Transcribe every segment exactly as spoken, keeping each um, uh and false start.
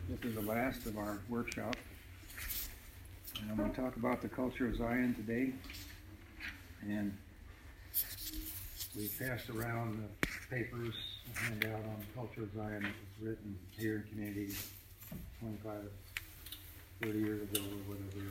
This is the last of our workshop. And I'm going to talk about the culture of Zion today. And we passed around the papers, a handout on the culture of Zion that was written here in community twenty-five, thirty years ago or whatever.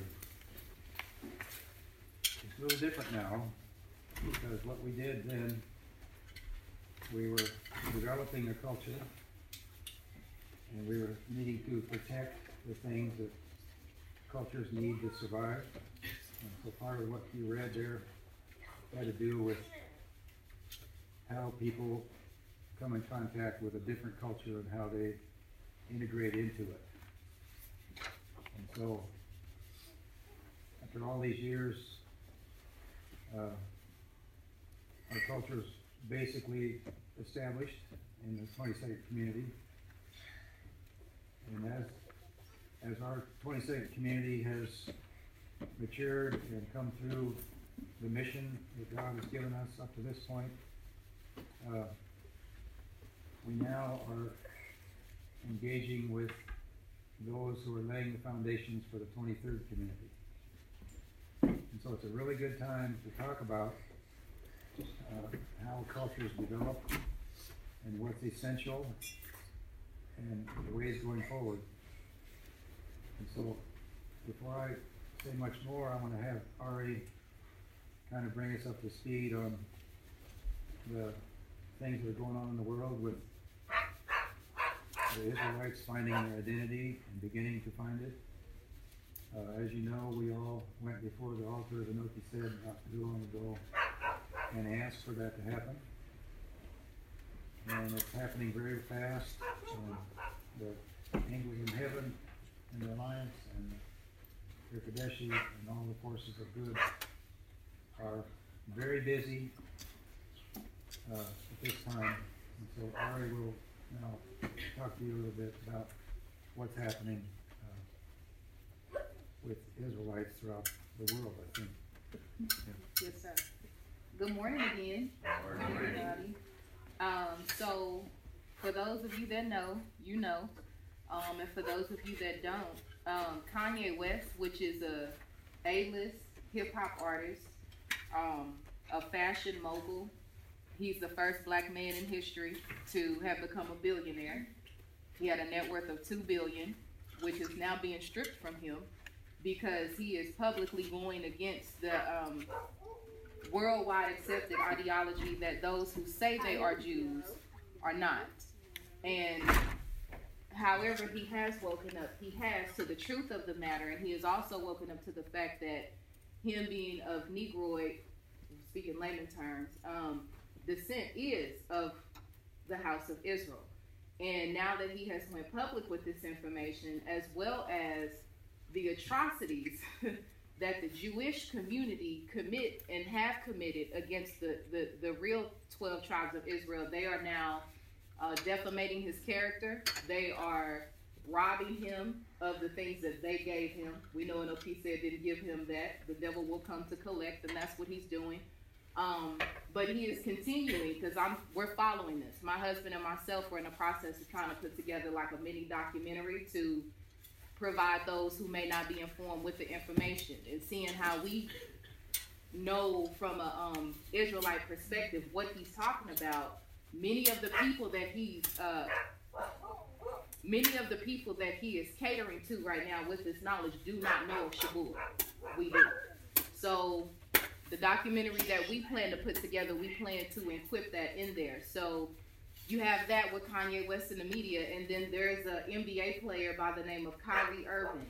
It's a little different now because what we did then, we were developing a culture and we were needing to protect the things that cultures need to survive. And so part of what you read there had to do with how people come in contact with a different culture and how they integrate into it. And so after all these years, uh, our culture is basically established in the twenty-second community. And as, as our twenty-second community has matured and come through the mission that God has given us up to this point, uh, we now are engaging with those who are laying the foundations for the twenty-third community. And so it's a really good time to talk about uh, how cultures develop and what's essential and the ways going forward. And so before I say much more, I want to have Ari kind of bring us up to speed on the things that are going on in the world with the Israelites finding their identity and beginning to find it. Uh, as you know, we all went before the altar, as Anoki said not too long ago, and asked for that to happen. And it's happening very fast. Um, the angels in heaven and the Alliance and the Kadeshi and all the forces of good are very busy uh, at this time. And so Ari will now talk to you a little bit about what's happening uh, with Israelites throughout the world, I think. Yeah. Yes, sir. Good morning again, Good morning. everybody. Um, so, for those of you that know, you know, um, and for those of you that don't, um, Kanye West, which is a A-list hip-hop artist, um, a fashion mogul, he's the first black man in history to have become a billionaire. He had a net worth of two billion dollars, which is now being stripped from him because he is publicly going against the um, worldwide accepted ideology that those who say they are Jews are not. And however he has woken up, he has to the truth of the matter, and he has also woken up to the fact that him being of Negroid, speaking layman terms, um, descent is of the house of Israel. And now that he has went public with this information, as well as the atrocities that the Jewish community commit and have committed against the, the, the real twelve tribes of Israel, they are now uh, defamating his character. They are robbing him of the things that they gave him. We know N O P said didn't give him that. The devil will come to collect, and that's what he's doing. Um, but he is continuing because I'm we're following this. My husband and myself were in the process of trying to put together like a mini documentary to provide those who may not be informed with the information and seeing how we know from a um, Israelite perspective what he's talking about. Many of the people that he's uh, many of the people that he is catering to right now with this knowledge do not know of Shavuot. We do. So the documentary that we plan to put together, we plan to equip that in there. So you have that with Kanye West in the media, and then there's an N B A player by the name of Kyrie Irving.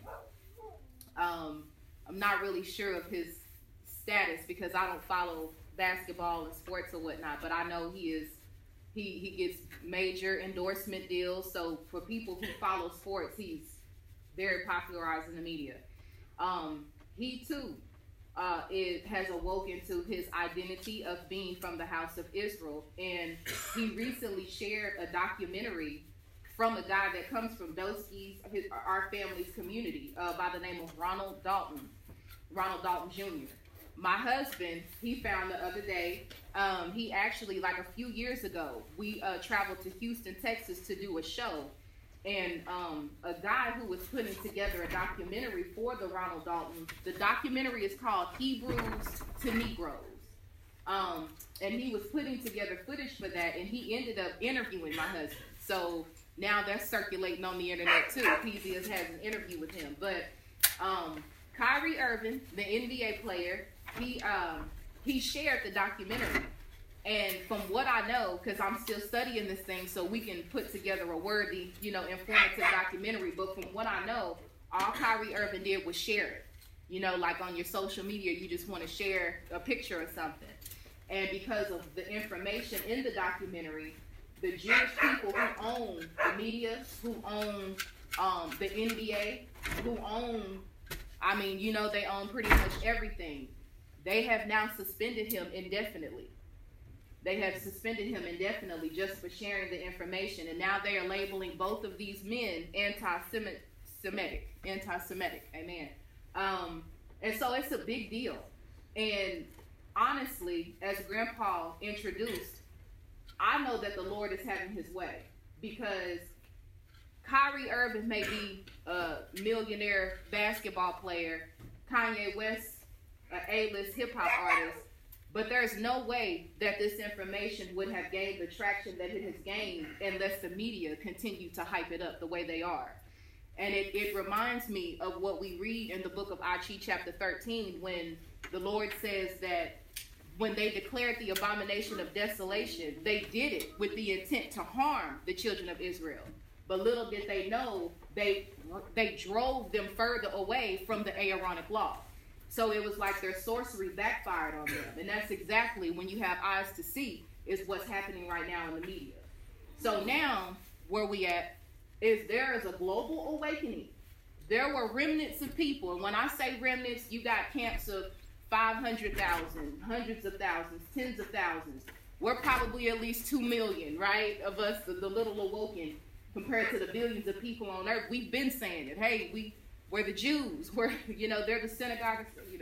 Um, I'm not really sure of his status because I don't follow basketball and sports or whatnot, but I know he is he he gets major endorsement deals. So for people who follow sports, he's very popularized in the media. Um, he too uh, it has awoken to his identity of being from the house of Israel, and he recently shared a documentary from a guy that comes from Doski's, his, our family's community, uh, by the name of Ronald Dalton, Ronald Dalton Junior My husband, he found the other day, um, he actually, like a few years ago, we uh, traveled to Houston, Texas to do a show. and um, a guy who was putting together a documentary for the Ronald Dalton. The documentary is called Hebrews to Negroes. Um, and he was putting together footage for that, and he ended up interviewing my husband. So now that's circulating on the internet too. P Z has had an interview with him. But um, Kyrie Irving, the N B A player, he um, he shared the documentary. And from what I know, because I'm still studying this thing so we can put together a worthy, you know, informative documentary, but from what I know, all Kyrie Irving did was share it. You know, like on your social media, you just want to share a picture or something. And because of the information in the documentary, the Jewish people who own the media, who own um, the N B A, who own, I mean, you know, they own pretty much everything. They have now suspended him indefinitely. They have suspended him indefinitely just for sharing the information. And now they are labeling both of these men anti-Semitic, anti-Semitic, amen. Um, and so it's a big deal. And honestly, as Grandpa introduced, I know that the Lord is having his way, because Kyrie Irving may be a millionaire basketball player, Kanye West, an A-list hip-hop artist, but there's no way that this information would have gained the traction that it has gained unless the media continue to hype it up the way they are. And it, it reminds me of what we read in the book of Achi chapter thirteen, when the Lord says that when they declared the abomination of desolation, they did it with the intent to harm the children of Israel. But little did they know, they they drove them further away from the Aaronic law. So it was like their sorcery backfired on them. And that's exactly, when you have eyes to see, is what's happening right now in the media. So now, where we at, is there is a global awakening. There were remnants of people. And when I say remnants, you got camps of five hundred thousand, hundreds of thousands, tens of thousands. We're probably at least two million, right, of us, the, the little awoken, compared to the billions of people on earth. We've been saying it. Hey, we, we're the Jews. We're, you know, they're the synagogue, you know.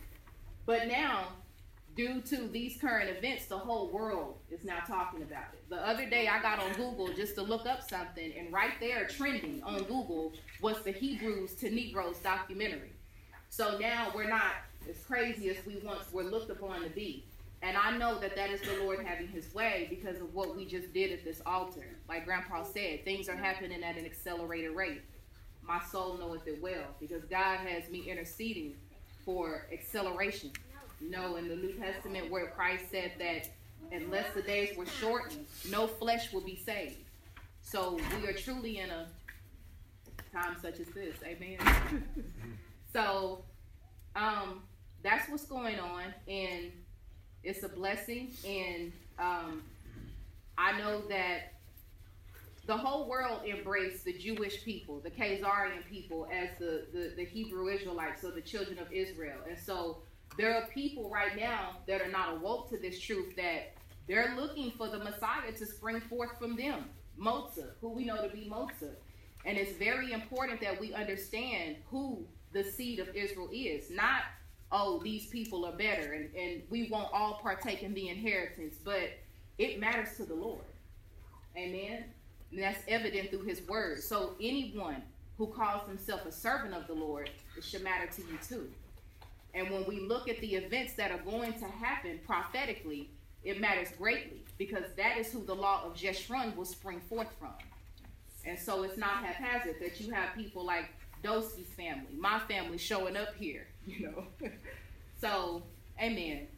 But now, due to these current events, the whole world is now talking about it. The other day I got on Google just to look up something, and right there trending on Google was the Hebrews to Negroes documentary. So now we're not as crazy as we once were looked upon to be. And I know that that is the Lord having his way because of what we just did at this altar. Like Grandpa said, things are happening at an accelerated rate. My soul knoweth it well, because God has me interceding for acceleration. You know, in the New Testament where Christ said that unless the days were shortened, no flesh will be saved. So we are truly in a time such as this. Amen. So um, that's what's going on, and it's a blessing. And um, I know that the whole world embraced the Jewish people, the Khazarian people, as the, the, the Hebrew Israelites, so the children of Israel. And so there are people right now that are not awoke to this truth, that they're looking for the Messiah to spring forth from them, Motza, who we know to be Motza. And it's very important that we understand who the seed of Israel is. Not, oh, these people are better, and, and we won't all partake in the inheritance, but it matters to the Lord. Amen? And that's evident through his word. So anyone who calls himself a servant of the Lord, it should matter to you too. And when we look at the events that are going to happen prophetically, it matters greatly, because that is who the law of Jeshurun will spring forth from. And so it's not haphazard that you have people like Dosey's family, my family, showing up here, you know. So, amen.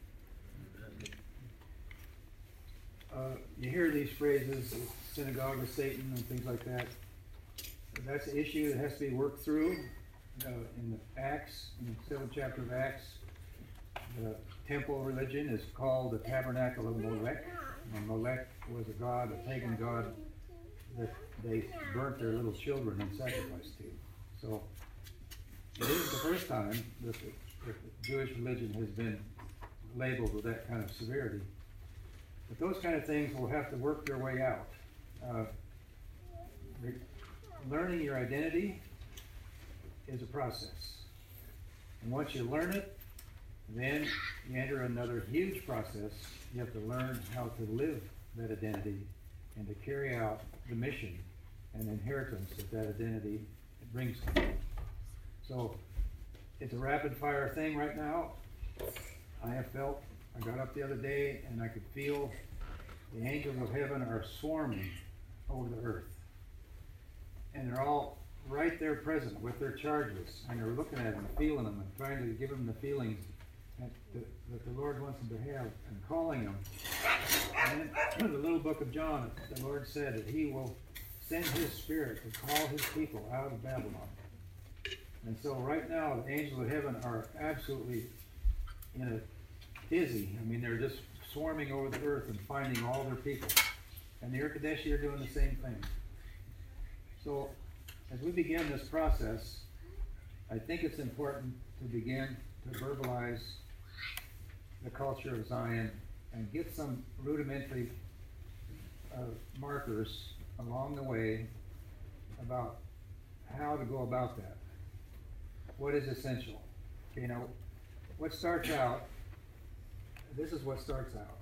Uh, you hear these phrases, synagogue of Satan and things like that. That's an issue that has to be worked through. Uh, in the Acts, in the seventh chapter of Acts, the temple religion is called the tabernacle of Molech. And Molech was a god, a pagan god, that they burnt their little children and sacrificed to. So it isn't the first time that the, that the Jewish religion has been labeled with that kind of severity. But those kind of things will have to work their way out. Uh, learning your identity is a process. And once you learn it, then you enter another huge process. You have to learn how to live that identity and to carry out the mission and inheritance that that identity brings to them. So it's a rapid fire thing right now. I have felt, I got up the other day and I could feel the angels of heaven are swarming over the earth. And they're all right there present with their charges, and they're looking at them, feeling them, and trying to give them the feelings that the, that the Lord wants them to have, and calling them. And in the little book of John, the Lord said that he will send his spirit to call his people out of Babylon. And so right now, the angels of heaven are absolutely in a tizzy. I mean, they're just swarming over the earth and finding all their people. And the Irkadeshi are doing the same thing. So as we begin this process, I think it's important to begin to verbalize the culture of Zion and get some rudimentary uh, markers along the way about how to go about that. What is essential? You know, what starts out, this is what starts out.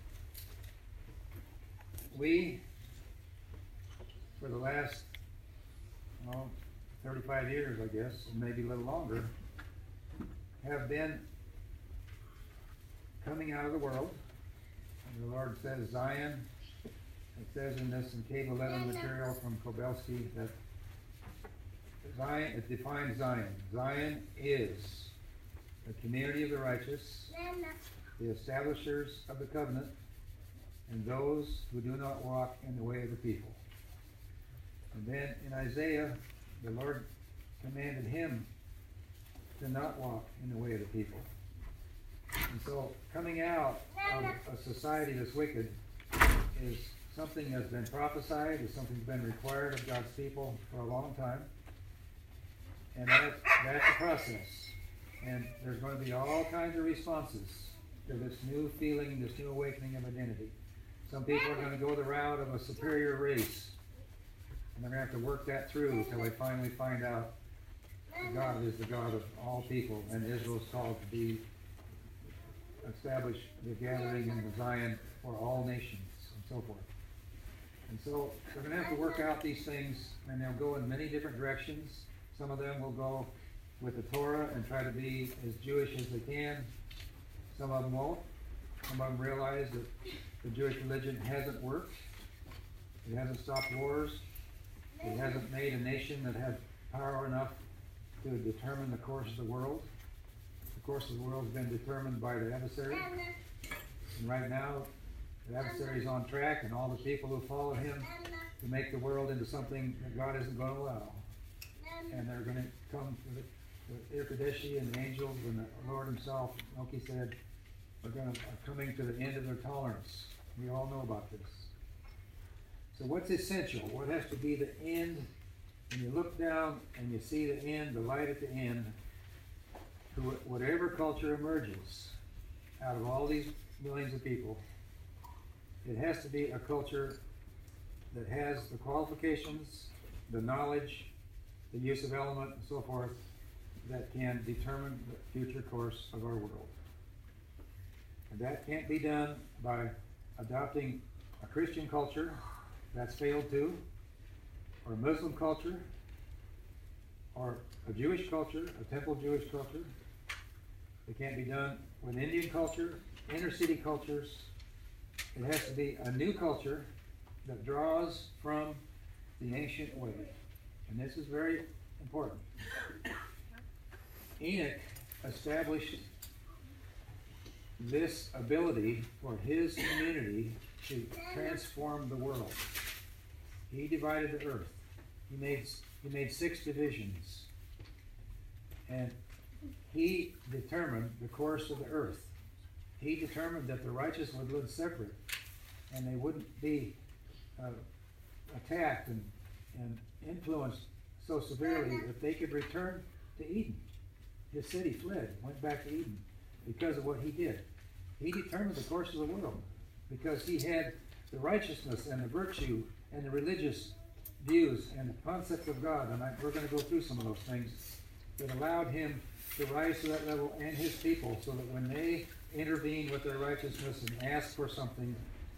We, for the last, well, thirty-five years, I guess, maybe a little longer, have been coming out of the world. And the Lord says Zion. It says in this in Cave eleven material from Kobelski that Zion, it defines Zion. Zion is the community of the righteous, the establishers of the covenant, and those who do not walk in the way of the people. And then in Isaiah, the Lord commanded him to not walk in the way of the people. And so coming out of a society that's wicked is something that's been prophesied, is something that's been required of God's people for a long time. And that's, that's a process. And there's going to be all kinds of responses to this new feeling, this new awakening of identity. Some people are going to go the route of a superior race. And they're going to have to work that through until they finally find out that God is the God of all people, and Israel is called to be establish the gathering in the Zion for all nations, and so forth. And so they're going to have to work out these things, and they'll go in many different directions. Some of them will go with the Torah and try to be as Jewish as they can. Some of them won't. Some of them realize that the Jewish religion hasn't worked. It hasn't stopped wars. It hasn't made a nation that had power enough to determine the course of the world. The course of the world has been determined by the adversary. And right now, the adversary is on track, and all the people who follow him to make the world into something that God isn't going to allow. And they're going to come to the, the Irkadeshi and the angels and the Lord himself, Loki said, are, going to, are coming to the end of their tolerance. We all know about this. So what's essential? What has to be the end? When you look down and you see the end, the light at the end, to whatever culture emerges out of all these millions of people, it has to be a culture that has the qualifications, the knowledge, the use of element, and so forth, that can determine the future course of our world. And that can't be done by adopting a Christian culture. That's failed too, or a Muslim culture, or a Jewish culture, a temple Jewish culture. It can't be done with Indian culture, inner city cultures. It has to be a new culture that draws from the ancient way. And this is very important. Enoch established this ability for his community to transform the world. He divided the earth. He made, he made six divisions. And he determined the course of the earth. He determined that the righteous would live separate, and they wouldn't be uh, attacked and, and influenced so severely that they could return to Eden. His city fled, went back to Eden because of what he did. He determined the course of the world because he had the righteousness and the virtue and the religious views and the concept of God. And I, we're going to go through some of those things that allowed him to rise to that level, and his people, so that when they intervene with their righteousness and ask for something,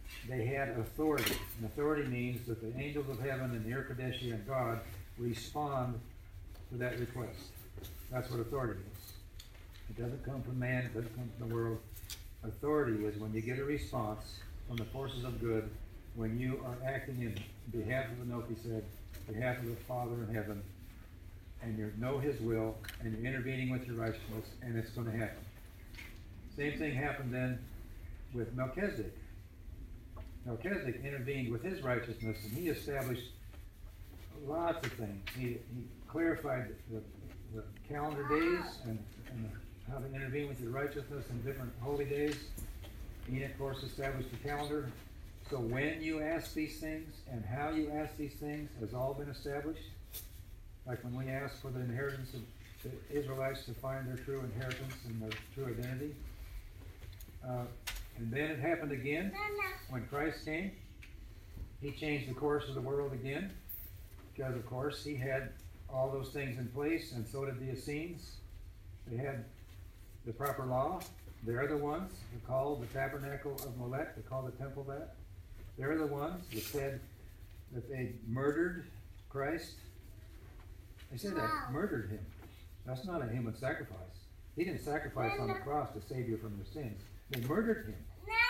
they had authority. And authority means that the angels of heaven and the Irkadeshi and God respond to that request. That's what authority is. It doesn't come from man, it doesn't come from the world. Authority is when you get a response from the forces of good, when you are acting in behalf of the Melchizedek, behalf of the Father in heaven, and you know his will, and you're intervening with your righteousness, and it's going to happen. Same thing happened then with Melchizedek. Melchizedek intervened with his righteousness, and he established lots of things. He, he clarified the, the calendar days and, and how to intervene with your righteousness in different holy days. Enoch, of course, established the calendar. So when you ask these things and how you ask these things has all been established. Like when we ask for the inheritance of the Israelites to find their true inheritance and their true identity. Uh, and then it happened again when Christ came. He changed the course of the world again because, of course, he had all those things in place, and so did the Essenes. They had the proper law. They're the ones who called the tabernacle of Molech. They called the temple that. They're the ones that said that they murdered Christ. They said they murdered him. That's not a human sacrifice. He didn't sacrifice on the cross to save you from your sins. They murdered him.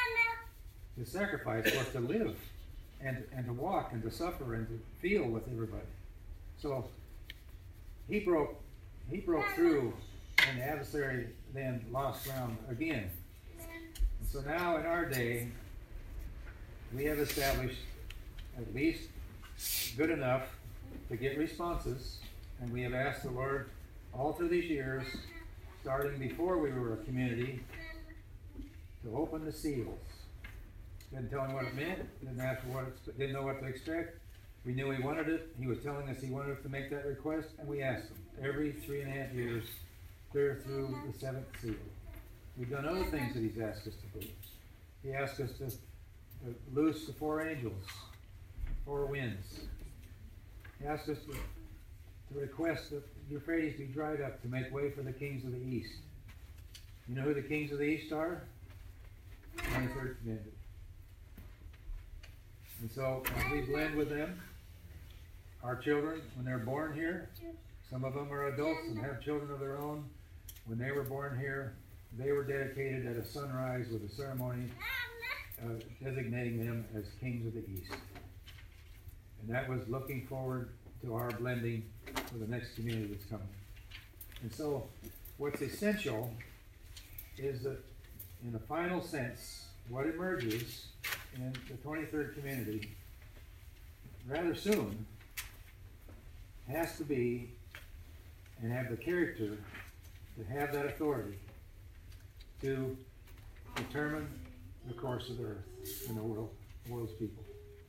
His sacrifice was to live and, and to walk and to suffer and to feel with everybody. So he broke he broke through, and the adversary then lost ground again. And so now in our day, we have established at least good enough to get responses, and we have asked the Lord all through these years, starting before we were a community, to open the seals. Didn't tell him what it meant, didn't ask for what it, didn't know what to expect. We knew he wanted it. He was telling us he wanted us to make that request, and we asked him every three and a half years, clear through the seventh seal. We've done other things that he's asked us to do. He asked us to, to loose the four angels, four winds. He asked us to, to request that the Euphrates be dried up to make way for the kings of the east. You know who the kings of the east are? twenty-third Community. And so as we blend with them, our children, when they're born here, some of them are adults and have children of their own. When they were born here, they were dedicated at a sunrise with a ceremony uh, designating them as kings of the east. And that was looking forward to our blending for the next community that's coming. And so what's essential is that in a final sense, what emerges in the twenty-third community rather soon has to be and have the character to have that authority to determine the course of the earth and the world, the world's people.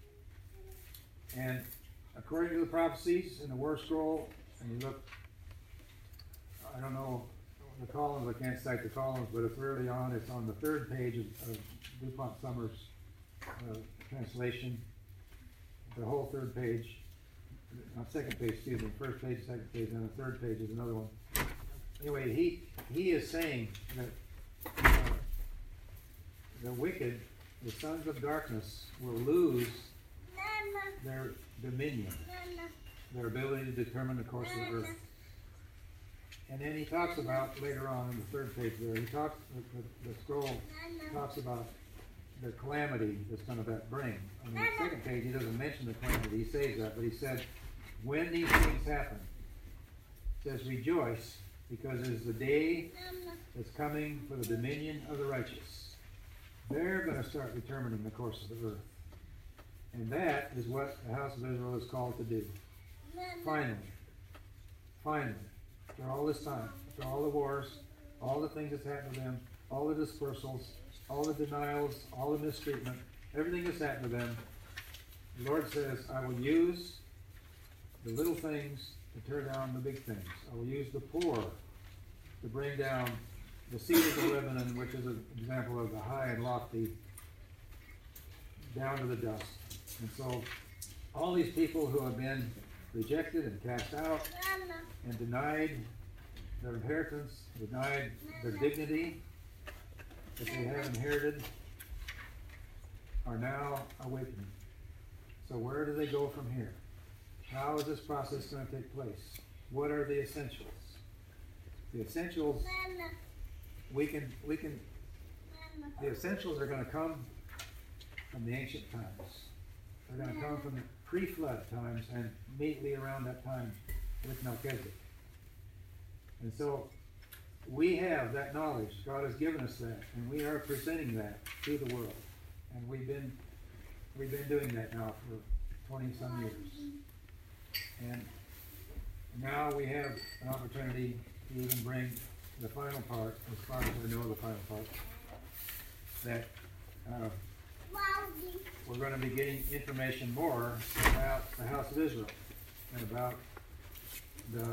And according to the prophecies in the War Scroll, and you look, I don't know the columns, I can't cite the columns, but it's early on, it's on the third page of, of DuPont Summers' uh, translation, the whole third page, not second page, excuse me, first page, second page, and the third page is another one. Anyway, he he is saying that uh, the wicked, the sons of darkness, will lose their dominion, their ability to determine the course of the earth. And then he talks about, later on in the third page there, he talks, the, the, the scroll talks about the calamity that's going to bring. On the second page, he doesn't mention the calamity, he says that, but he said, when these things happen, he says, rejoice, because it is the day that's coming for the dominion of the righteous. They're going to start determining the course of the earth. And that is what the house of Israel is called to do. Finally, finally, after all this time, after all the wars, all the things that's happened to them, all the dispersals, all the denials, all the mistreatment, everything that's happened to them, the Lord says, I will use the little things to tear down the big things. I will use the poor to bring down the cedars of Lebanon, which is an example of the high and lofty, down to the dust. And so all these people who have been rejected and cast out and denied their inheritance, denied their dignity that they have inherited, are now awakening. So where do they go from here? How is this process going to take place? What are the essentials? The essentials, we can, we can, the essentials are going to come from the ancient times. They're going to come from the pre-flood times and immediately around that time with Melchizedek. And so we have that knowledge. God has given us that, and we are presenting that to the world. And we've been we've been doing that now for twenty some years. And now we have an opportunity to even bring the final part, as far as we know the final part, that uh, we're going to be getting information more about the house of Israel and about the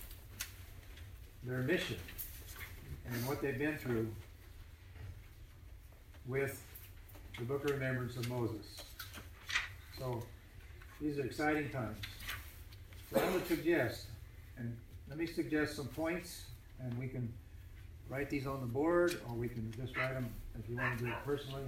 their mission and what they've been through with the Book of Remembrance of Moses. So these are exciting times. So I would suggest, and let me suggest some points, and we can write these on the board, or we can just write them if you want to do it personally.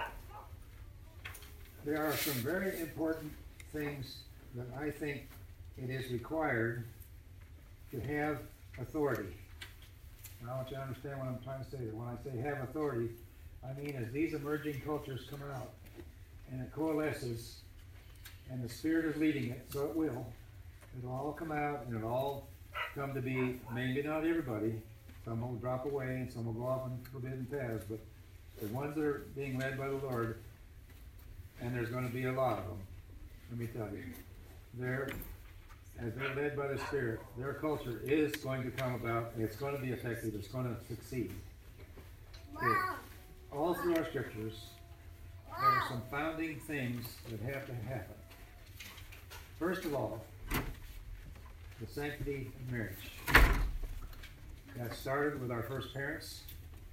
There are some very important things that I think it is required to have authority. Now I want you to understand what I'm trying to say there. When I say have authority, I mean as these emerging cultures come out and it coalesces and the Spirit is leading it, so it will. It'll all come out and it'll all come to be, maybe not everybody. Some will drop away and some will go off on forbidden paths, but the ones that are being led by the Lord, and there's going to be a lot of them, let me tell you, they're as they're led by the Spirit, their culture is going to come about, and it's going to be effective, it's going to succeed. Okay. All through our scriptures, there are some founding things that have to happen. First of all, the sanctity of marriage. That started with our first parents,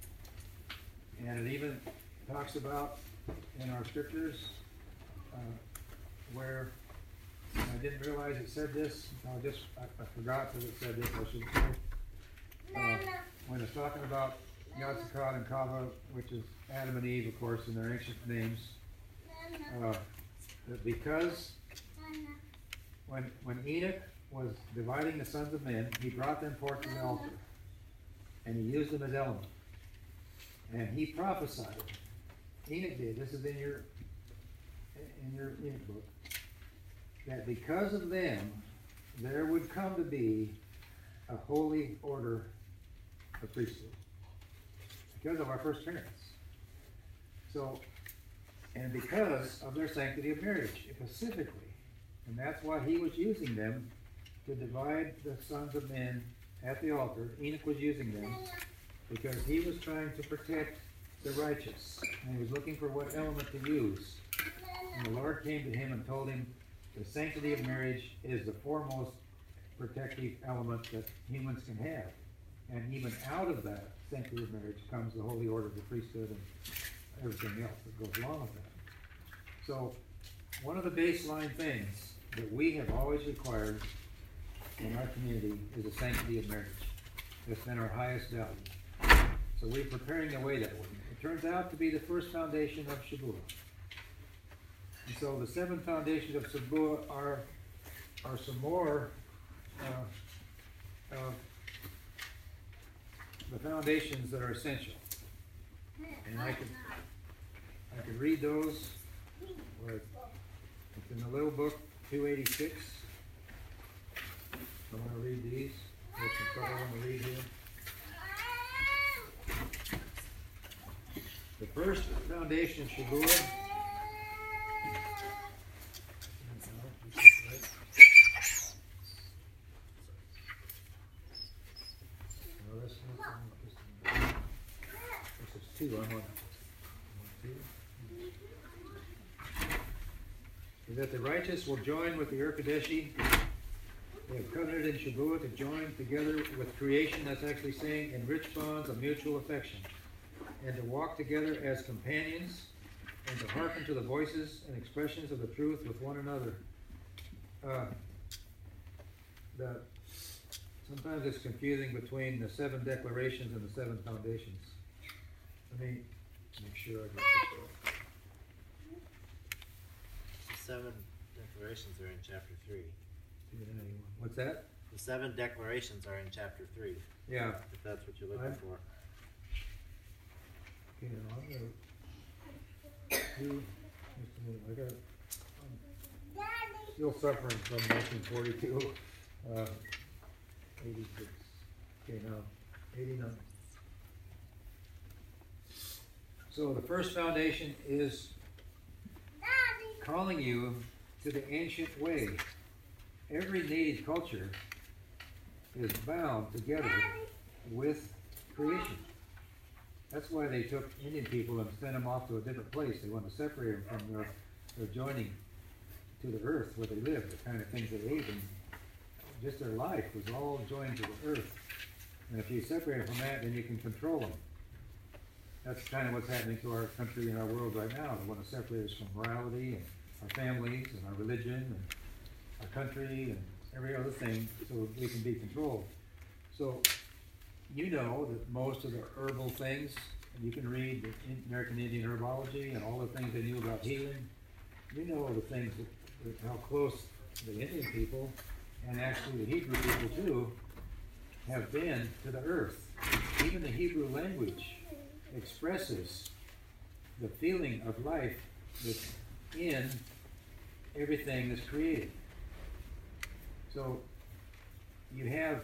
and it even talks about in our scriptures uh, where I didn't realize it said this. I just I, I forgot that it said this. I should say. Uh, when it's talking about Yatzikad and Kava, which is Adam and Eve, of course, in their ancient names, uh, that because when when Enoch was dividing the sons of men, he brought them forth to the altar, and he used them as elements, and he prophesied. Enoch did. This is in your in your Enoch book. That because of them, there would come to be a holy order of priesthood. Because of our first parents. So, and because of their sanctity of marriage, specifically. And that's why he was using them to divide the sons of men at the altar. Enoch was using them because he was trying to protect the righteous. And he was looking for what element to use. And the Lord came to him and told him, the sanctity of marriage is the foremost protective element that humans can have. And even out of that sanctity of marriage comes the holy order of the priesthood and everything else that goes along with that. So one of the baseline things that we have always required in our community is the sanctity of marriage. That's been our highest value. So we're preparing the way that way. It turns out to be the first foundation of Shavuot. And so the seven foundations of Shavuot are, are some more uh, of the foundations that are essential. And I could, I could read those. Where it's in the little book, two eighty-six. I'm going to read these. There's some stuff I want to read here. The first foundation of Shavuot. Two, I'm on, I'm on two. Is that the righteous will join with the Urkadeshi. They have covenanted in Shavuot to join together with creation. That's actually saying in rich bonds of mutual affection, and to walk together as companions, and to hearken to the voices and expressions of the truth with one another. Uh, the, sometimes it's confusing between the seven declarations and the seven foundations. Let me make sure I get this right. seven declarations are in chapter three. What's that? The seven declarations are in chapter three, Yeah. if that's what you're looking I'm- for. Okay, now I'm gonna do, just a minute, I got, I'm still suffering from nineteen forty-two, uh, eighty-six, okay, now, eighty-nine. So the first foundation is calling you to the ancient way. Every native culture is bound together with creation. That's why they took Indian people and sent them off to a different place. They wanted to separate them from their, their joining to the earth where they lived, the kind of things they ate, and just their life was all joined to the earth. And if you separate them from that, then you can control them. That's kind of what's happening to our country and our world right now. They want to separate us from morality and our families and our religion and our country and every other thing so we can be controlled. So you know that most of the herbal things, and you can read the American Indian Herbology and all the things they knew about healing. You know the things that, that how close the Indian people and actually the Hebrew people too have been to the earth. Even the Hebrew language expresses the feeling of life that's in everything that's created. So you have,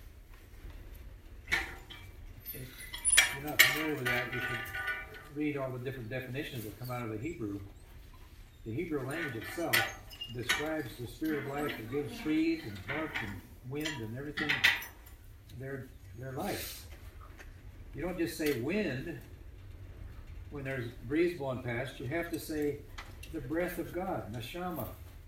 if you're not familiar with that, you should read all the different definitions that come out of the Hebrew. The Hebrew language itself describes the spirit of life that gives trees and bark and wind and everything their, their life. You don't just say wind when there's breeze blowing past. You have to say the breath of God, neshama.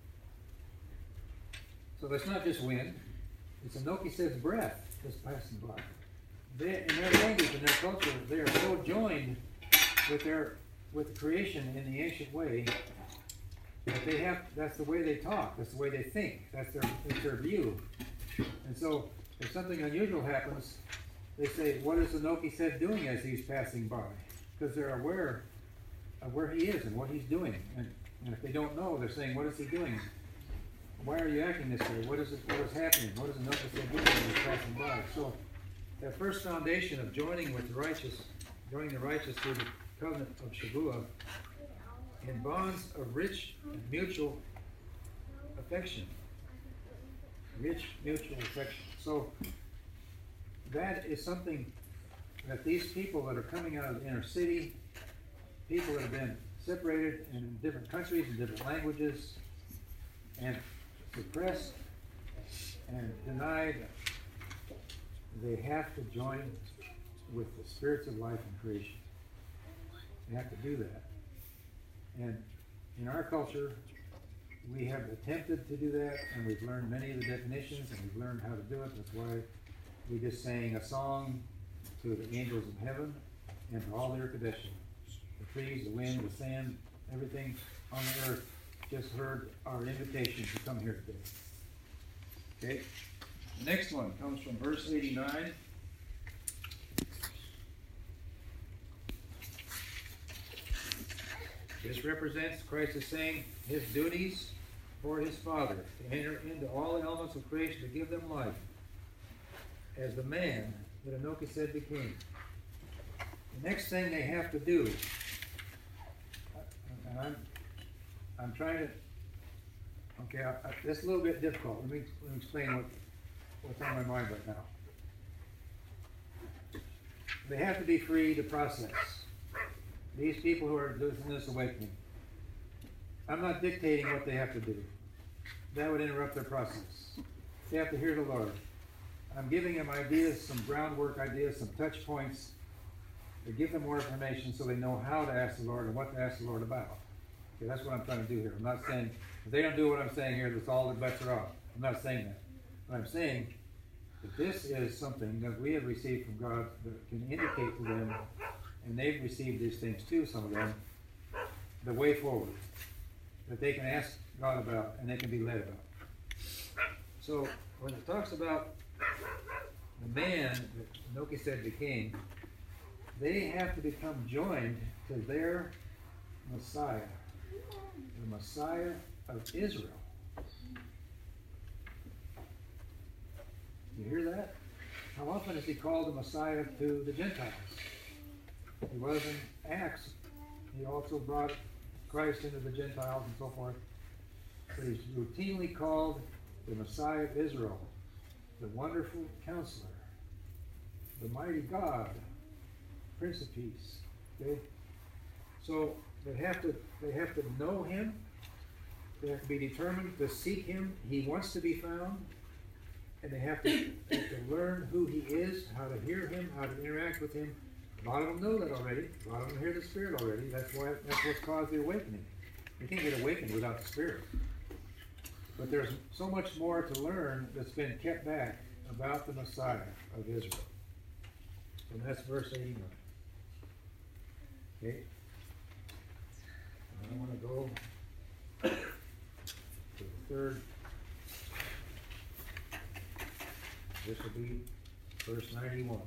So that's not just wind. It's Anoki says breath that's passing by. They, in their language and their culture, they are so joined with their with creation in the ancient way that they have. That's the way they talk. That's the way they think. That's their that's their view. And so, if something unusual happens, they say, "What is Anoki said doing as he's passing by?" Because they're aware of where he is and what he's doing. And, and if they don't know, they're saying, "What is he doing? Why are you acting this way? What is it? What is happening? What is Anoki said doing as he's passing by?" So, that first foundation of joining with the righteous, joining the righteous through the covenant of Shavuah, in bonds of rich and mutual affection. Rich mutual affection. So that is something that these people that are coming out of the inner city, people that have been separated in different countries and different languages, and suppressed and denied, they have to join with the spirits of life and creation. They have to do that. And in our culture, we have attempted to do that, and we've learned many of the definitions, and we've learned how to do it. That's why we just sang a song to the angels of heaven and to all their Kadeshim. The trees, the wind, the sand, everything on the earth just heard our invitation to come here today. Okay? The next one comes from verse eighty-nine. This represents, Christ is saying, his duties for his Father, to enter into all the elements of creation, to give them life, as the man that Anoki said became. The next thing they have to do, and I'm, I'm trying to, okay, I, I, this is a little bit difficult. Let me, let me explain what, what's on my mind right now. They have to be free to process. These people who are doing this awakening, I'm not dictating what they have to do. That would interrupt their process. They have to hear the Lord. I'm giving them ideas, some groundwork ideas, some touch points to give them more information so they know how to ask the Lord and what to ask the Lord about. Okay, that's what I'm trying to do here. I'm not saying, if they don't do what I'm saying here, that's all the bets are off. I'm not saying that. But I'm saying that this is something that we have received from God that can indicate to them, and they've received these things too, some of them, the way forward that they can ask God about and they can be led about. So when it talks about the man that Anoki said became, they have to become joined to their Messiah. The Messiah of Israel. You hear that? How often is he called the Messiah to the Gentiles? He was in Acts. He also brought Christ into the Gentiles and so forth. But he's routinely called the Messiah of Israel, the wonderful counselor, the mighty God, Prince of Peace. Okay? So they have to they have to know him. They have to be determined to seek him. He wants to be found. And they have to, they have to learn who he is, how to hear him, how to interact with him. A lot of them know that already. A lot of them hear the Spirit already. That's why that's what's caused the awakening. You can't get awakened without the Spirit. But there's so much more to learn that's been kept back about the Messiah of Israel. And that's verse eighty-nine. Okay? And I want to go to the third. This will be verse ninety-one.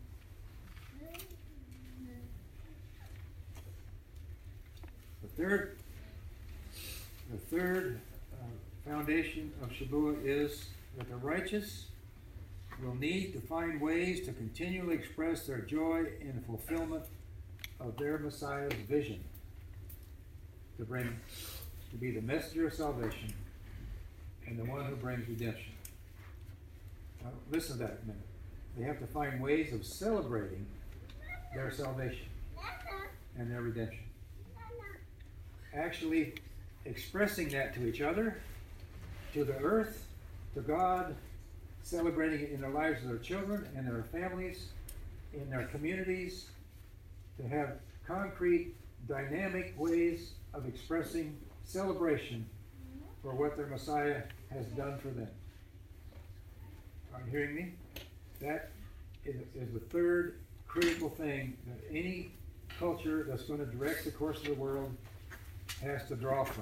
The third, the third uh, foundation of Shavuot is that the righteous will need to find ways to continually express their joy in the fulfillment of their Messiah's vision, to bring, to be the messenger of salvation and the one who brings redemption. Now, listen to that a minute. They have to find ways of celebrating their salvation and their redemption. Actually expressing that to each other, to the earth, to God, celebrating it in the lives of their children and their families, in their communities, to have concrete, dynamic ways of expressing celebration for what their Messiah has done for them. Are you hearing me? That is, is the third critical thing that any culture that's going to direct the course of the world has to draw from.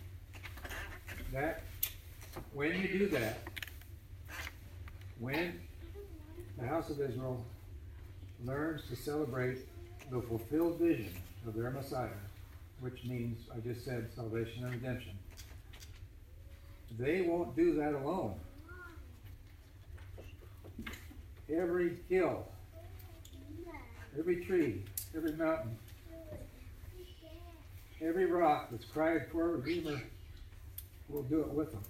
That, when you do that, when the house of Israel learns to celebrate the fulfilled vision of their Messiah, which means, I just said, salvation and redemption, they won't do that alone. Every hill, every tree, every mountain, every rock that's cried for a Redeemer will do it with them.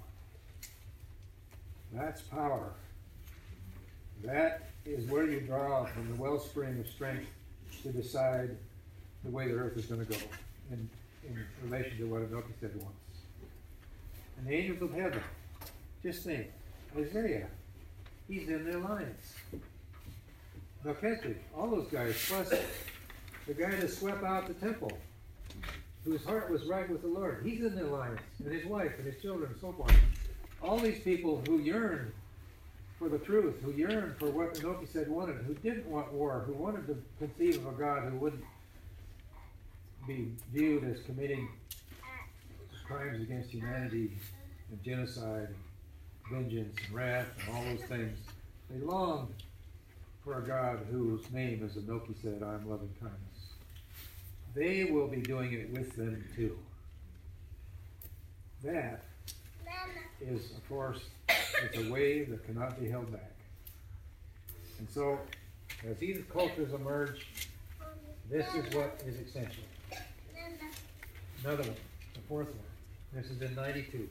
That's power. That is where you draw from the wellspring of strength to decide the way the earth is going to go in, in relation to what Melchizedek wants. And the angels of heaven, just think, Isaiah, he's in the alliance. Melchizedek, all those guys, plus the guy that swept out the temple, whose heart was right with the Lord, he's in the alliance, and his wife and his children and so forth. All these people who yearned for the truth, who yearned for what Melchizedek wanted, who didn't want war, who wanted to conceive of a God who wouldn't be viewed as committing crimes against humanity and genocide and vengeance and wrath and all those things. They longed for a God whose name is a Melchizedek, I am loving kindness. They will be doing it with them too. That is, of course, it's a wave that cannot be held back. And so, as these cultures emerge, this is what is essential. Another one, the fourth one. This is in ninety-two.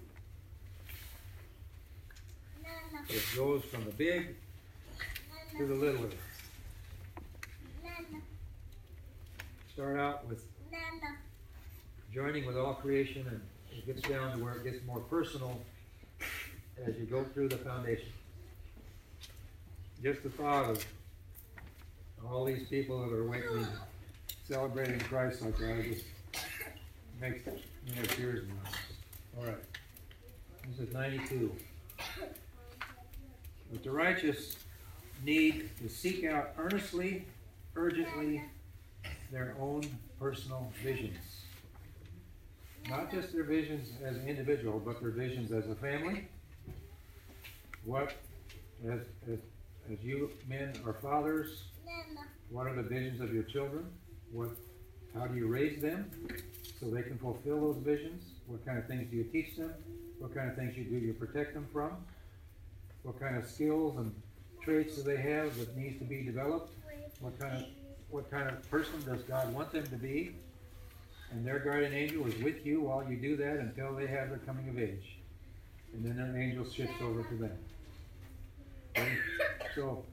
It goes from the big to the littler. Start out with joining with all creation, and it gets down to where it gets more personal as you go through the foundation. Just the thought of all these people that are awakening, celebrating Christ like that, it just makes me have tears in my eyes. All right, this is ninety-two. But the righteous need to seek out earnestly, urgently, their own personal visions. Not just their visions as an individual, but their visions as a family. What, as, as, as you men are fathers, what are the visions of your children? What, how do you raise them so they can fulfill those visions? What kind of things do you teach them? What kind of things you do you protect them from? What kind of skills and traits do they have that needs to be developed? What kind of what kind of person does God want them to be? And their guardian angel is with you while you do that until they have their coming of age. And then their angel shifts over to them. Okay? So,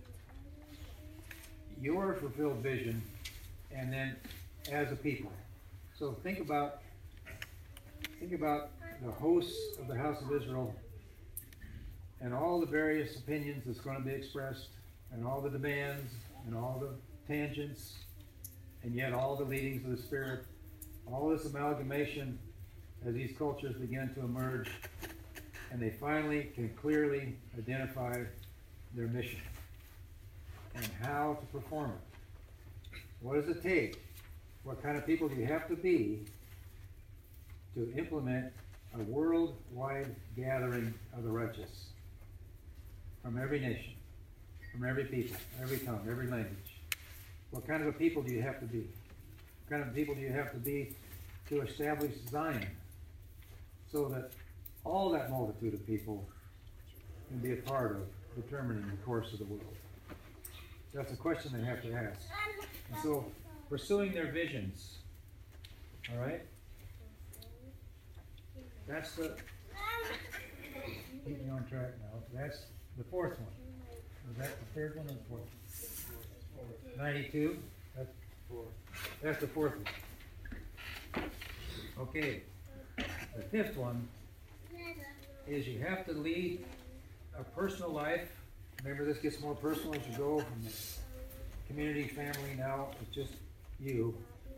your fulfilled vision, and then as a people. So think about think about the hosts of the house of Israel and all the various opinions that's going to be expressed, and all the demands, and all the tangents, and yet all the leadings of the Spirit, all this amalgamation as these cultures begin to emerge, and they finally can clearly identify their mission and how to perform it. What does it take? What kind of people do you have to be to implement a worldwide gathering of the righteous from every nation, from every people, every tongue, every language? What kind of a people do you have to be? What kind of people do you have to be to establish Zion so that all that multitude of people can be a part of determining the course of the world? That's a question they have to ask. And so, pursuing their visions, all right? That's the, keep me on track now, that's the fourth one. Is that the third one or the fourth one? ninety-two? That's, that's the fourth one. Okay, the fifth one is you have to lead a personal life. Remember, this gets more personal as you go from the community, family, now it's just you.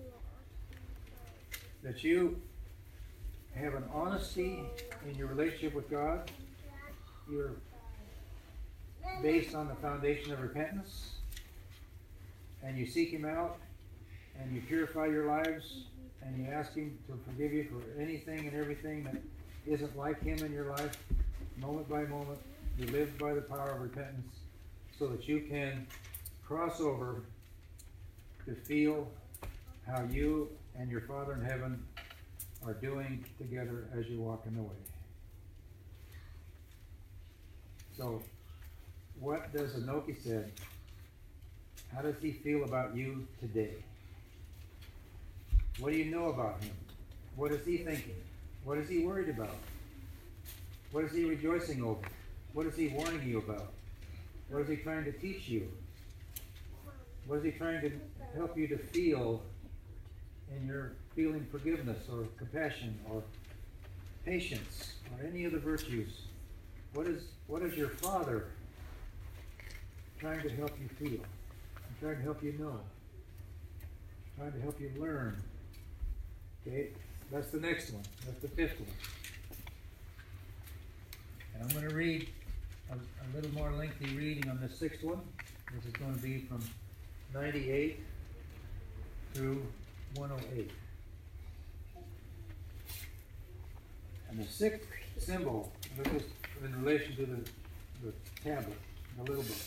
That you have an honesty in your relationship with God. You're based on the foundation of repentance, and you seek Him out, and you purify your lives, and you ask Him to forgive you for anything and everything that isn't like Him in your life, moment by moment. You live by the power of repentance so that you can cross over to feel how you and your Father in heaven are doing together as you walk in the way. So, what does Enoki said? How does he feel about you today? What do you know about him? What is he thinking? What is he worried about? What is he rejoicing over? What is he warning you about? What is he trying to teach you? What is he trying to help you to feel in your feeling forgiveness or compassion or patience or any of the virtues? What is what is your Father trying to help you feel? And trying to help you know? Trying to help you learn? Okay, that's the next one. That's the fifth one. And I'm going to read a, a little more lengthy reading on the sixth one. This is going to be from ninety-eight through one oh eight. And the sixth symbol, this is in relation to the, the tablet, the little book.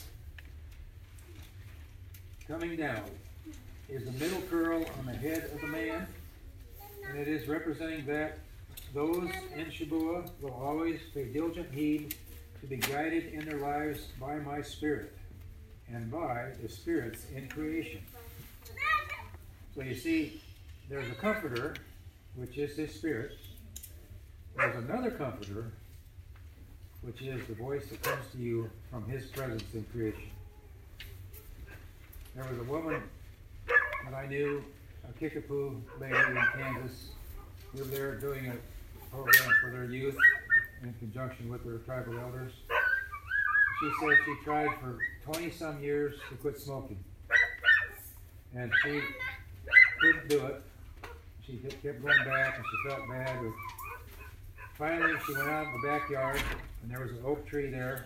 Coming down is the middle curl on the head of the man, and it is representing that those in Shabuah will always pay diligent heed to be guided in their lives by my Spirit and by the spirits in creation. So you see, there's a comforter, which is His Spirit. There's another comforter, which is the voice that comes to you from His presence in creation. There was a woman that I knew, a Kickapoo lady in Kansas, who were there doing a program for their youth in conjunction with their tribal elders. She said she tried for twenty some years to quit smoking, and she couldn't do it. She kept going back, and she felt bad. But finally, she went out in the backyard, and there was an oak tree there,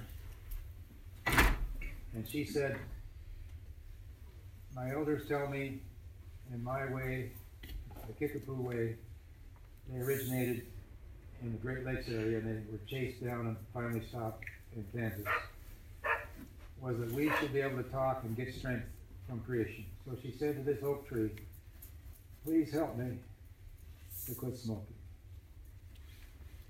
and she said, "My elders tell me, in my way, the Kickapoo way, they originated in the Great Lakes area, and they were chased down and finally stopped in Kansas, was that we should be able to talk and get strength from creation." So she said to this oak tree, "Please help me to quit smoking."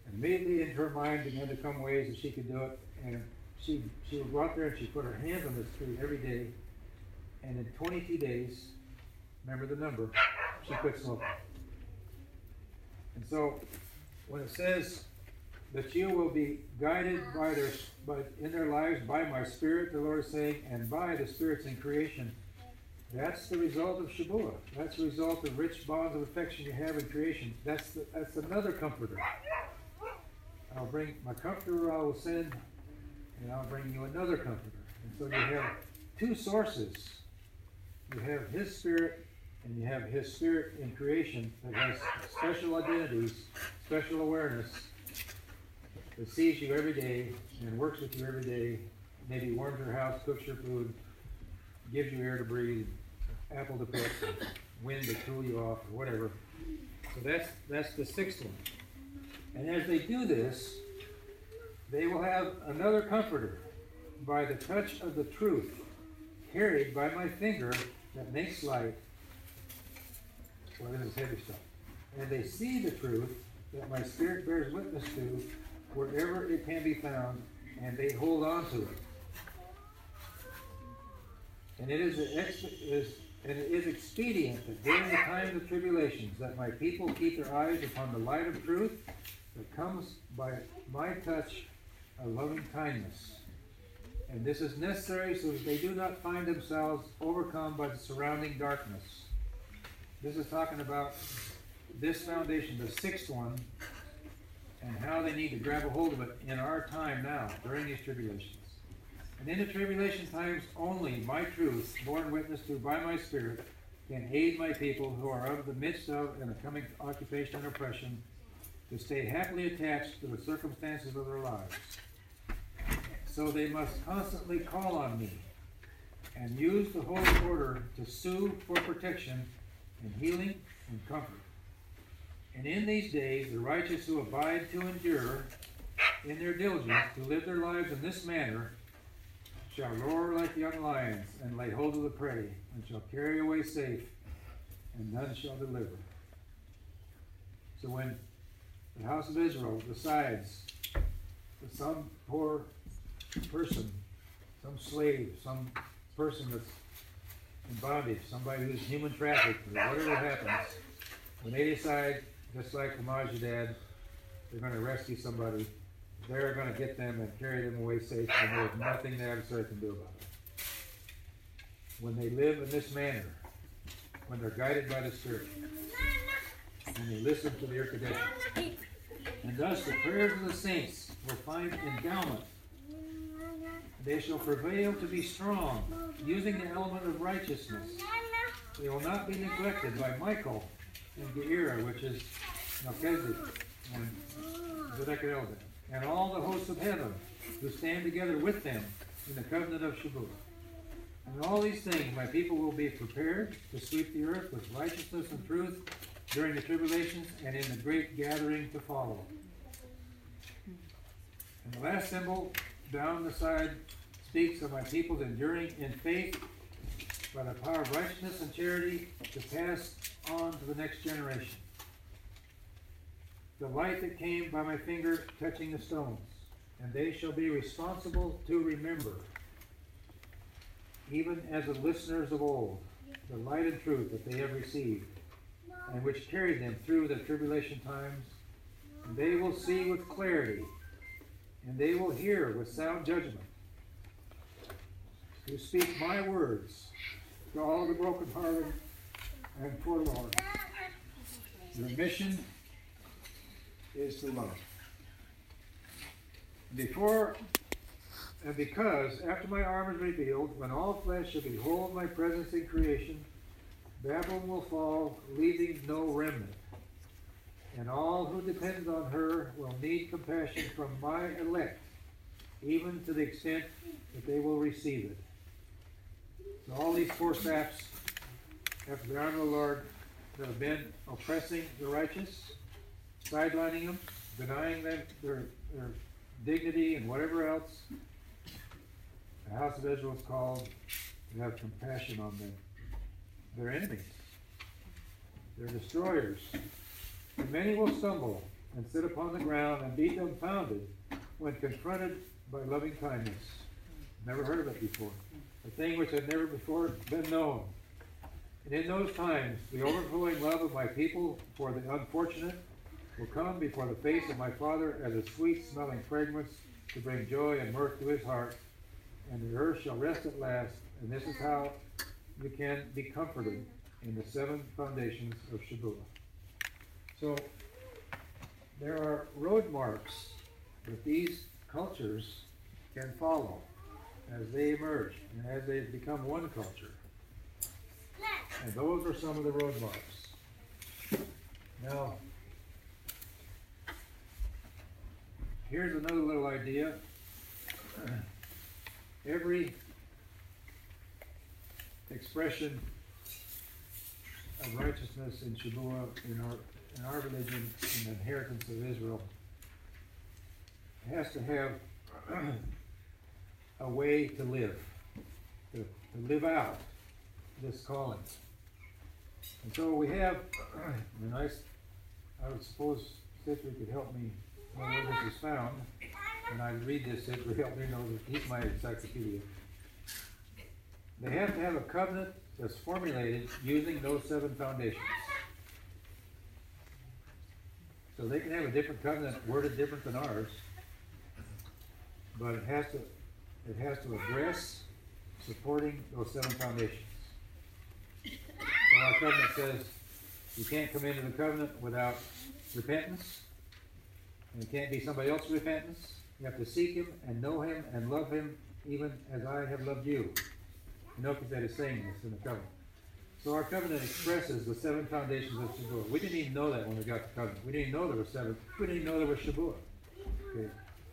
And immediately into her mind began to come ways that she could do it, and she, she would go out there and she put her hands on this tree every day, and in twenty-two days, remember the number, she quit smoking. And so, when it says that you will be guided by their, by, in their lives by my Spirit, the Lord is saying, and by the spirits in creation, that's the result of Shabuah. That's the result of rich bonds of affection you have in creation. That's the, that's another comforter. I'll bring my comforter I will send, and I'll bring you another comforter. And so you have two sources. You have His Spirit, and you have His Spirit in creation that has special identities, special awareness, that sees you every day and works with you every day, maybe warms your house, cooks your food, gives you air to breathe, apple to pick, wind to cool you off, or whatever. So that's that's the sixth one. And as they do this, they will have another comforter by the touch of the truth, carried by my finger that makes light. Well, this is heavy stuff. And they see the truth that my Spirit bears witness to wherever it can be found, and they hold on to it. And it is, ex- is and it is expedient that during the times of tribulations that my people keep their eyes upon the light of truth that comes by my touch of loving kindness. And this is necessary so that they do not find themselves overcome by the surrounding darkness. This is talking about this foundation, the sixth one, and how they need to grab a hold of it in our time now, during these tribulations. And in the tribulation times only, my truth, borne witness to by my Spirit, can aid my people who are out of the midst of and the coming occupation and oppression to stay happily attached to the circumstances of their lives. So they must constantly call on me and use the holy order to sue for protection and healing and comfort. And in these days, the righteous who abide to endure in their diligence to live their lives in this manner shall roar like young lions and lay hold of the prey, and shall carry away safe, and none shall deliver. So when the house of Israel decides that some poor person, some slave, some person that's in bondage, somebody who's human trafficked, or whatever happens, when they decide, just like the Majidad, they're going to rescue somebody, they're going to get them and carry them away safe, and there's nothing the adversary can do about it. When they live in this manner, when they're guided by the Spirit, and they listen to the Irkadesh, and thus the prayers of the saints will find endowment. They shall prevail to be strong, using the element of righteousness. They will not be neglected by Michael and Geirah, which is Melchizedek and Zedekiah, and all the hosts of heaven who stand together with them in the covenant of Shabuah. And all these things my people will be prepared to sweep the earth with righteousness and truth during the tribulations and in the great gathering to follow. And the last symbol down the side speaks of my people's enduring in faith by the power of righteousness and charity to pass on to the next generation. The light that came by my finger touching the stones, and they shall be responsible to remember, even as the listeners of old, the light and truth that they have received, and which carried them through the tribulation times. And they will see with clarity, and they will hear with sound judgment, who speak my words to all the brokenhearted and forlorn. Their mission is to love. Before and because, after my arm is revealed, when all flesh shall behold my presence in creation, Babylon will fall, leaving no remnant. And all who depend on her will need compassion from my elect, even to the extent that they will receive it. So all these four saps, after the arm of the Lord, that have been oppressing the righteous, sidelining them, denying them their, their dignity and whatever else, the house of Israel is called to have compassion on them. They're enemies. They're destroyers. And many will stumble and sit upon the ground and be dumbfounded when confronted by loving kindness. Never heard of it before. A thing which had never before been known. And in those times, the overflowing love of my people for the unfortunate will come before the face of my Father as a sweet-smelling fragrance to bring joy and mirth to his heart. And the earth shall rest at last. And this is how you can be comforted in the seven foundations of Shabuah. So, there are road marks that these cultures can follow as they emerge and as they become one culture. And those are some of the road marks. Now, here's another little idea. Every expression of righteousness in Shabuah, in our, in our religion, in the inheritance of Israel, has to have a way to live, to, to live out this calling. And so we have, and I, I would suppose Citri could help me know where this is found, and I read this, Citri help me know that he's my encyclopedia. They have to have a covenant that's formulated using those seven foundations. So they can have a different covenant worded different than ours, but it has to it has to address supporting those seven foundations. So our covenant says you can't come into the covenant without repentance, and it can't be somebody else's repentance. You have to seek him and know him and love him even as I have loved you. You notice that it's saying this in the covenant. So our covenant expresses the seven foundations of Shabuah. We didn't even know that when we got the covenant. We didn't even know there were seven. We didn't even know there was Shabuah. Okay.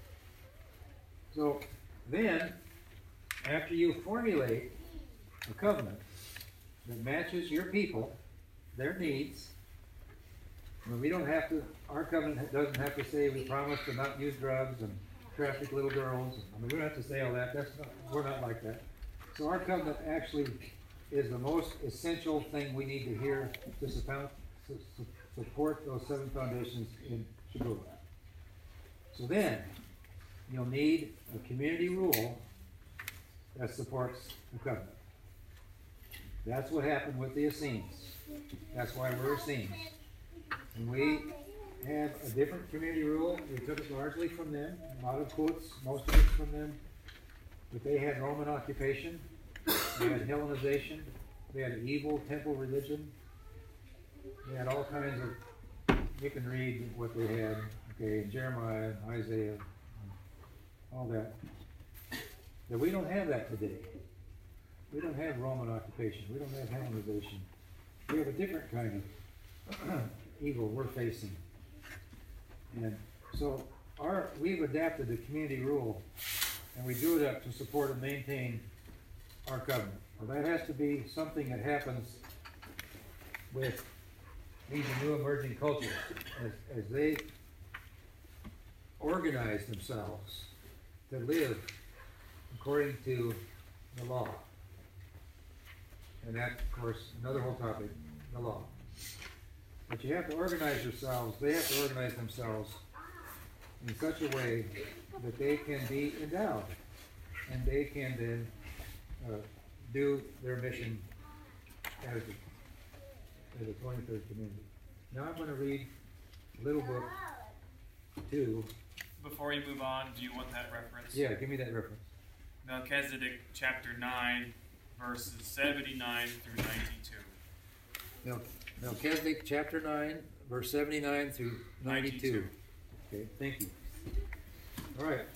So then, after you formulate a covenant that matches your people, their needs, I mean, we don't have to, our covenant doesn't have to say we promise to not use drugs and traffic little girls. I mean, we don't have to say all that. That's not, we're not like that. So our covenant actually is the most essential thing we need to hear to support, support those seven foundations in Shabuah. So then, you'll need a community rule that supports the covenant. That's what happened with the Essenes. That's why we're Essenes. And we have a different community rule. We took it largely from them, a lot of quotes, most of it from them. But they had Roman occupation, they had Hellenization, they had an evil temple religion, they had all kinds of, you can read what they had, okay, in Jeremiah, Isaiah, all that. But we don't have that today. We don't have Roman occupation. We don't have Hellenization. We have a different kind of evil we're facing. And so our we've adapted the community rule, and we do it up to support and maintain our covenant. Well, that has to be something that happens with these new emerging cultures as, as they organize themselves to live according to the law. And that, of course, another whole topic, the law. But you have to organize yourselves, they have to organize themselves in such a way that they can be endowed and they can then uh, do their mission as a, as a twenty-third community. Now I'm going to read a little book two. Before you move on, do you want that reference? Yeah, give me that reference. Melchizedek chapter nine, verses seventy-nine through ninety-two. Mel- Melchizedek chapter nine, verse seventy-nine through ninety-two. ninety-two. Okay, thank you. All right.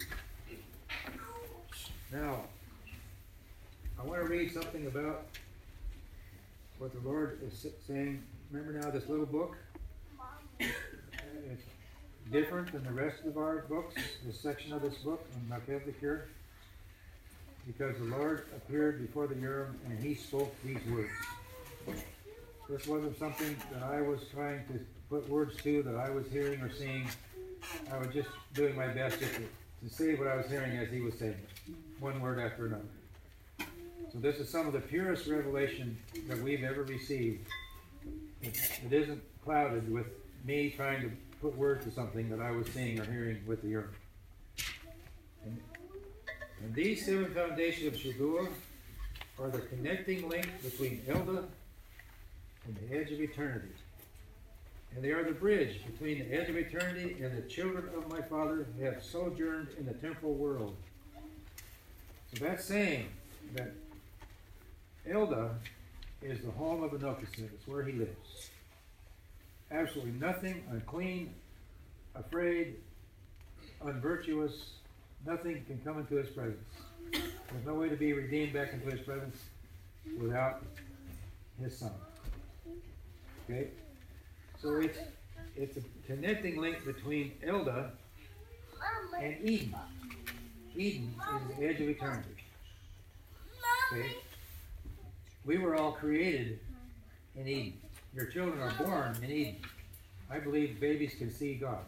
Now, I want to read something about what the Lord is saying. Remember now this little book? It's different than the rest of our books, this section of this book on Melchizedek here, because the Lord appeared before the Urim and he spoke these words. This wasn't something that I was trying to put words to, that I was hearing or seeing. I was just doing my best just to, to say what I was hearing as he was saying it, one word after another. So this is some of the purest revelation that we've ever received. It, it isn't clouded with me trying to put word to something that I was seeing or hearing with the earth. And, and these seven foundations of Shavuot are the connecting link between Elda and the edge of eternity. And they are the bridge between the edge of eternity and the children of my Father who have sojourned in the temporal world. So that's saying that Elda is the home of Anokasset. It's where he lives. Absolutely nothing unclean, afraid, unvirtuous, nothing can come into his presence. There's no way to be redeemed back into his presence without his son. Okay? So it's it's a connecting link between Elda and Eden. Eden is the edge of eternity. Okay? We were all created in Eden. Your children are born in Eden. I believe babies can see God.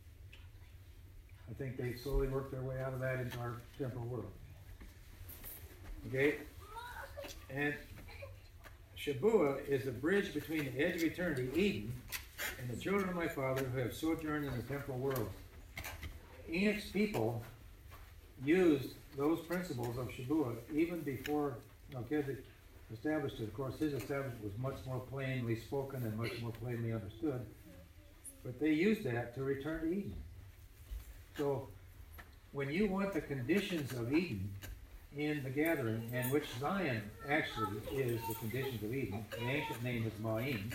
I think they slowly work their way out of that into our temporal world. Okay? And Shavuot is the bridge between the edge of eternity, Eden, and the children of my Father who have sojourned in the temporal world. Enoch's people used those principles of Shavuot even before Melchizedek established it. Of course, his establishment was much more plainly spoken and much more plainly understood. But they used that to return to Eden. So, when you want the conditions of Eden in the gathering, and which Zion actually is the conditions of Eden, the ancient name is Ma'im,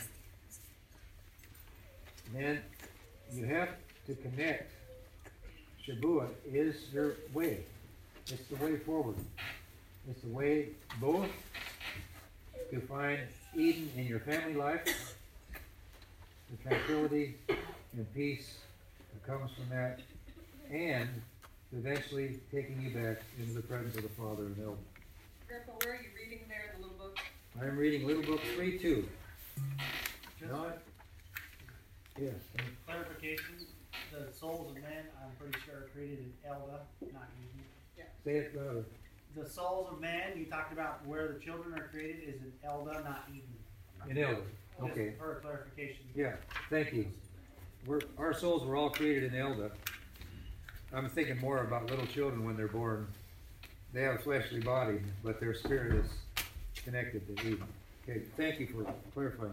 then you have to connect. Shavuot is your way. It's the way forward. It's the way both to find Eden in your family life, the tranquility and peace that comes from that, and eventually taking you back into the presence of the Father and Elder. Grandpa, where are you reading there in the little book? I'm reading Little Book three two. Just No, yes. clarification, the souls of men, I'm pretty sure, are created in Elda, not Eden. Say it louder. The souls of man, you talked about where the children are created, is in Elda, not Eden. In Elder. Just Okay. for clarification. Yeah, thank you. We're, our souls were all created in Elda. I'm thinking more about little children when they're born. They have a fleshly body, but their spirit is connected to Eden. Okay, thank you for clarifying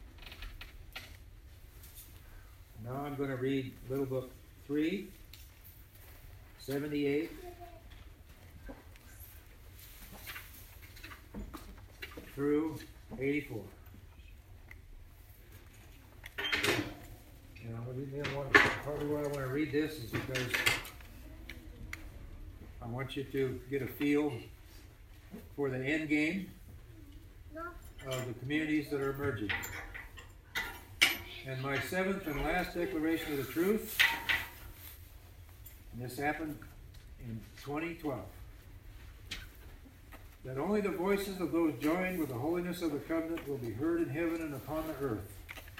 that. Now I'm going to read Little Book three, seventy-eight through eighty-four. Now, the reason I want- part of why I want to read this is because I want you to get a feel for the end game of the communities that are emerging. And my seventh and last declaration of the truth, and this happened in twenty twelve, that only the voices of those joined with the holiness of the covenant will be heard in heaven and upon the earth.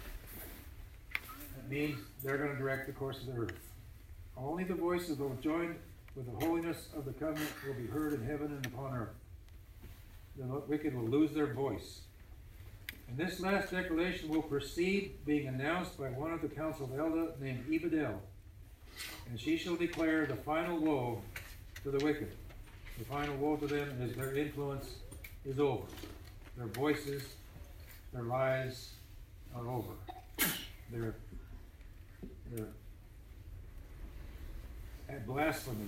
That means they're going to direct the course of the earth. Only the voices of those joined with the holiness of the covenant will be heard in heaven and upon earth. The wicked will lose their voice. And this last declaration will proceed, being announced by one of the council of Elda named Ebedel. And she shall declare the final woe to the wicked. The final woe to them is their influence is over. Their voices, their lies are over. Their, their blasphemy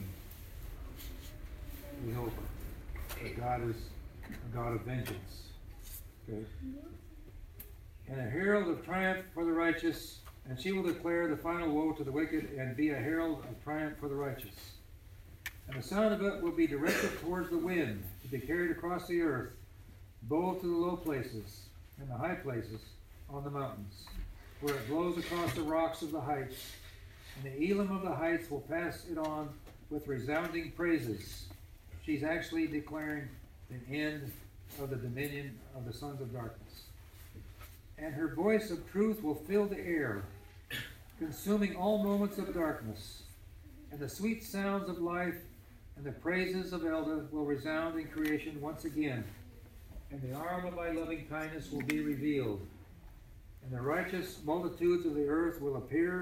is over. But God is a God of vengeance. Okay? And a herald of triumph for the righteous, and she will declare the final woe to the wicked and be a herald of triumph for the righteous. And the sound of it will be directed towards the wind, to be carried across the earth, both to the low places and the high places on the mountains, where it blows across the rocks of the heights. And the Elam of the heights will pass it on with resounding praises. She's actually declaring the end of the dominion of the sons of darkness. And her voice of truth will fill the air, consuming all moments of darkness. And the sweet sounds of life and the praises of Elda will resound in creation once again. And the arm of thy loving kindness will be revealed. And the righteous multitudes of the earth will appear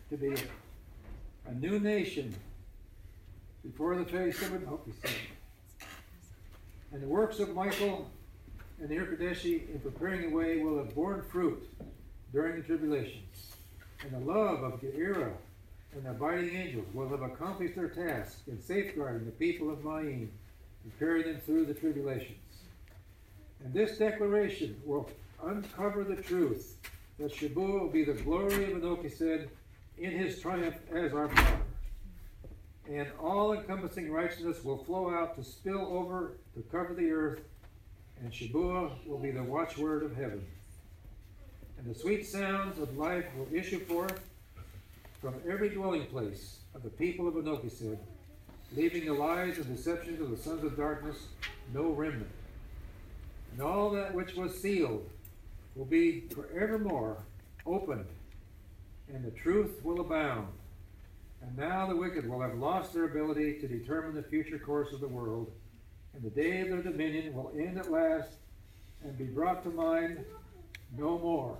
to be a new nation before the face of Anoki. And the works of Michael and the Irkadeshi in preparing the way will have borne fruit during the tribulations. And the love of Ge'era and the abiding angels will have accomplished their task in safeguarding the people of Ma'in, preparing them through the tribulations. And this declaration will uncover the truth that Shabuah will be the glory of Anoki in his triumph as our Father. And all-encompassing righteousness will flow out to spill over to cover the earth, and Shabuah will be the watchword of heaven. And the sweet sounds of life will issue forth from every dwelling place of the people of Anoki, leaving the lies and deceptions of the sons of darkness no remnant. And all that which was sealed will be forevermore opened, and the truth will abound. And now the wicked will have lost their ability to determine the future course of the world, and the day of their dominion will end at last and be brought to mind no more.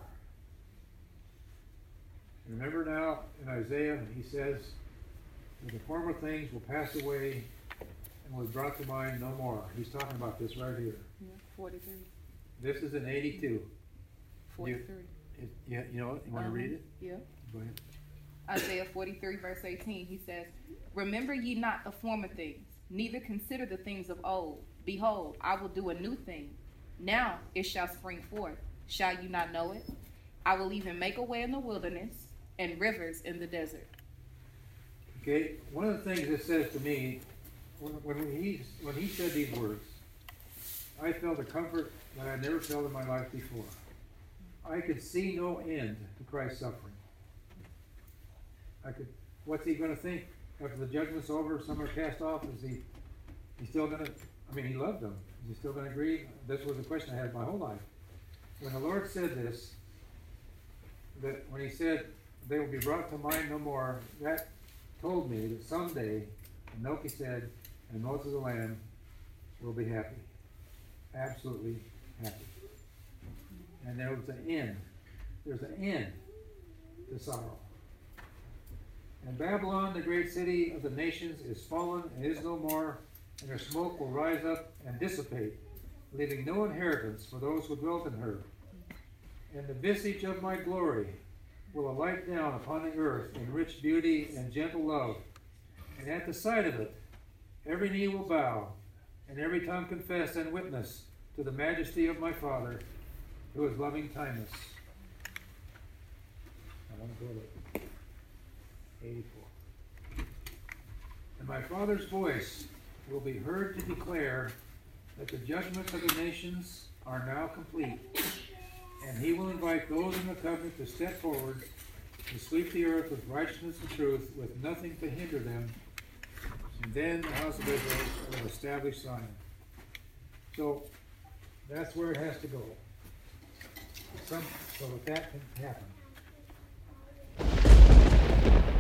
Remember now in Isaiah, he says that the former things will pass away and will be brought to mind no more. He's talking about this right here. Yeah, forty-three. This is in eighty-two. forty-three. It, yeah, you know what? You want to Uh-huh. read it? Yeah. Go ahead. Isaiah forty-three, verse eighteen, he says, Remember ye not the former things, neither consider the things of old. Behold, I will do a new thing. Now it shall spring forth. Shall you not know it? I will even make a way in the wilderness and rivers in the desert. Okay, one of the things it says to me, when, when, he, when he said these words, I felt a comfort that I never felt in my life before. I could see no end to Christ's suffering. I could, what's he going to think after the judgment's over, some are cast off? Is he, he still going to, I mean, he loved them. Is he still going to agree? This was a question I had my whole life. When the Lord said this, that when he said, they will be brought to mind no more, that told me that someday, Melchizedek and Moses of the Lamb will be happy. Absolutely happy. And there was an end. There's an end to sorrow. And Babylon, the great city of the nations, is fallen and is no more, and her smoke will rise up and dissipate, leaving no inheritance for those who dwelt in her. And the visage of my glory will alight down upon the earth in rich beauty and gentle love. And at the sight of it, every knee will bow, and every tongue confess and witness to the majesty of my Father, who is loving kindness. I want to go to eighty-four. And my Father's voice will be heard to declare that the judgments of the nations are now complete. And he will invite those in the covenant to step forward to sweep the earth with righteousness and truth, with nothing to hinder them. And then the house of Israel will establish Zion. So that's where it has to go. Some, so that that can happen.